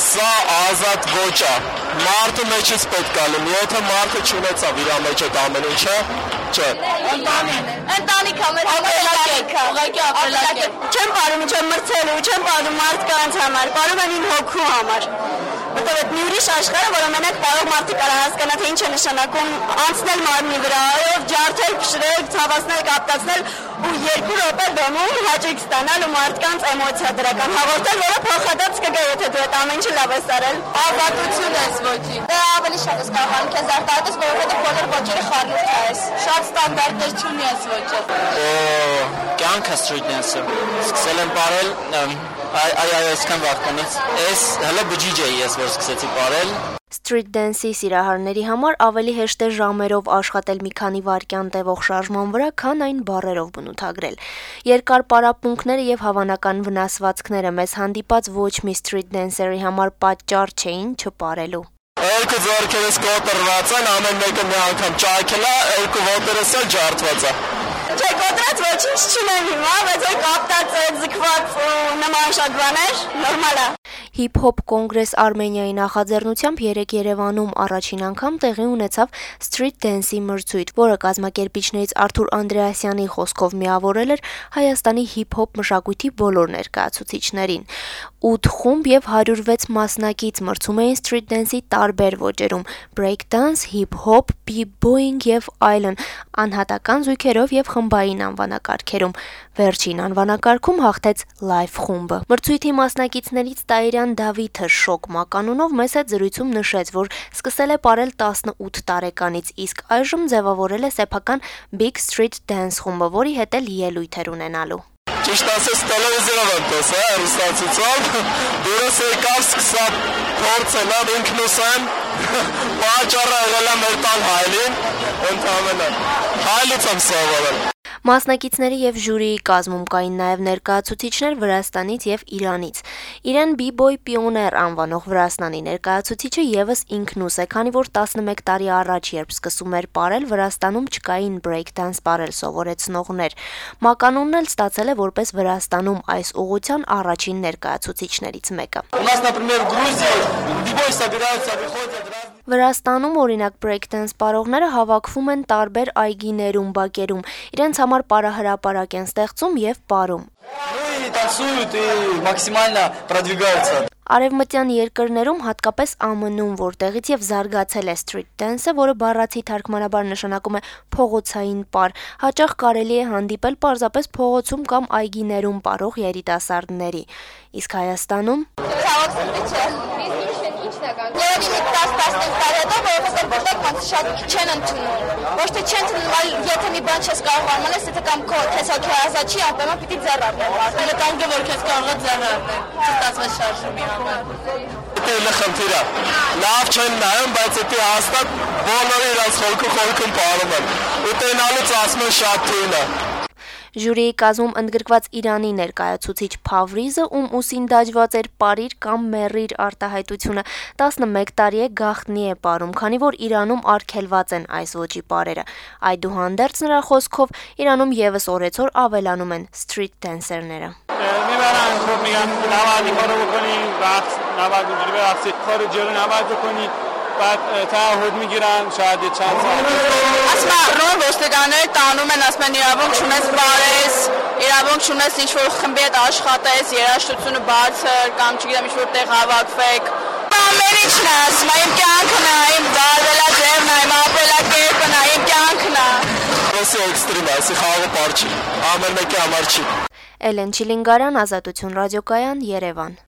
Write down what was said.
Սա ազատ ոճ է։ Մարդու մեջից պետք է լինի, եթե մարդը չունեցավ իր մեջ այդ ամեն ինչը, չէ։ Ընտանիք համար ապրելակ է։ Չեմ բարում չեմ մրցելու, չեմ բարում մարդկանց համար, բարում եմ իմ հոգու համար։ Որտեղ այդ մի ուրիշ աշխարհը, որը մենակ կարող մարդը կարող հասկանա, թե ինչ է նշանակում անցնել մարմնի վրա, այով ջարդել, փշրել, ցավացնել, կապտացնել ու 2 րոպե բեմում հաճույք ստանալ ու մարդկանց էմոցիա դրական հաղորդել, որը փոխադարձ կգա, եթե դու այդ ամեն ինչը լավ ես արել։ Ազատություն ես ոչի։ Դե ավելի շատ ես կարողանում քեզ արտահայտես, որովհետև բոլոր ոճերը խառնուրդ ես։ Շատ ստանդարտներ չունի ես ոճը։ Կյանքը street dance-ը։ Սկսել եմ բարել այսքան վաղտանից։ Այս հələ բջիջ էի ես, որ սկսեցի բարել։ Street dance-ի սիրահարների համար ավելի հեշտ է ժամերով աշխատել մի քանի վայրկյան տևող շարժման վրա, քան այն բառերով բնութագրել։ Երկար պարապմունքները եւ հավանական վնասվածքները մեզ հանդիպած ոչ մի street dancer-ի համար պատճառ չէին չպարելու։ Երկու ձեռքերս կոտրված են, ամեն մեկը մի անգամ ճայքել է, երկու ոտերս էլ ջարդված է։ Չէ, կոտրած ոչինչ չունեմ հիմա, բայց այ կապտած զգված նման շատ բաներ, նորմալ է։ Հիփ-հոփ կոնգրես Արմենիայի նախաձեռնությամբ երեկ Երևանում առաջին անգամ տեղի ունեցավ Street Dance-ի մրցույթ, որը կազմակերպիչներից Արթուր Անդրեասյանի խոսքով միավորել էր Հայաստանի հիփ-հոփ մշակույթի բոլոր ներկայացուցիչներին։ 8 խումբ եւ 106 մասնակից մրցում էին Street Dance-ի տարբեր ոճերում՝ break dance, hip-hop, b-boying եւ այլն, անհատական զույգերով եւ խմբային անվանակարգերում։ Վերջին անվանակարգում հաղթեց Live խումբը։ Մրցույթի մասնակիցներից Տայիրյան Դավիթը շոկ մականունով մեծ հետ զրույցում նշեց, որ սկսել է պարել 18 տարեկանից, իսկ այժմ ձևավորել է սեփական Big Street Dance խումբը, որի հետ էլ ելույթ էր ունենալու։ Ճիշտ ասած տելևիզիով եմ տեսել, հեռուստացույցով, դուրս եկավ սկսա փորձել ինքնուս եմ, պատճառը եղել է մեր տան հայլին, ընդհանրապես հայլից եմ սովորել։ Մասնակիցների եւ ժյուրիի կազմում կային նաեւ ներկայացուցիչներ Վրաստանից եւ Իրանից։ Իրեն B-boy պիոներ անվանող Վրաստանի ներկայացուցիչը եւս ինքնուս է, քանի որ 11 տարի առաջ, երբ սկսում էր պարել, Վրաստանում չկային break dance պարել սովորեցնողներ։ Մականունն էլ ստացել է որպես Վրաստանում այս ուղղության առաջին ներկայացուցիչներից մեկը։ У нас, например, в Грузии B-boy собираются, выходят Վրաստանում օրինակ break-dance պարողները հավաքվում են տարբեր այգիներում, բակերում, իրենց համար պարահրապարակ են ստեղծում եւ պարում։ Արևմտյան երկրներում, հատկապես ԱՄՆ-ում, որտեղից եւ զարգացել է street dance-ը, որը բառացի թարգմանաբար նշանակում է փողոցային պար, հաճախ կարելի է հանդիպել պարզապես փողոցում կամ այգիներում պարող երիտասարդների։ Իսկ Հայաստանում Երևի 10-15 տարի հետո, որովհետև որտեղ ոնց շատ չեն ընդունում։ Ոչ թե չեն ընդունում, այլ եթե մի բան չես կարող անել, եթե կամ քեզ հոգեազատ չի, ապա պիտի ձեռ առնել։ Այլ կամ որ քեզ կարող է ձեռ առնել։ Չստացվեց շարժումի համար։ Դա խնդիր է։ Լավ չեն նայում, բայց դա հաստատ բոլորը իրաց խորքում պարում են։ Ու տենալուց ասում են շատ թույն է։ Ժյուրիի կազմում ընդգրկված Իրանի ներկայացուցիչ Փավրիզը, ում ուսին դաջված էր «Պարիր կամ մեռիր» արտահայտությունը, 11 տարի է գաղտնի է պարում, քանի որ Իրանում արգելված են այս ոճի պարերը։ Այդուհանդերձ նրա խոսքով Իրանում եւս օրեցօր ավելանում են street dancer-ները։ بعد تعهد میگیرن شاید چند سال Ասում են ոստիկանները տանում են, ասում են իրավունք չունես բարես, իրավունք չունես ինչ-որ խմբի հետ աշխատես, երաժշտությունը բարձր կամ չգիտեմ ինչ-որ տեղ հավաքվեք։ Ամեն ինչն է, ասում եմ, իմ կյանքն է, իմ դարվելաձևն է, իմ ապրելակերպն է, իմ կյանքն է։ Ռոսիա էքստրիմ է, ասի խաղը պար չի, ամեն մեկի համար չի։ Էլեն Չիլինգարյան, Ազատություն ռադիոկայան, Երևան։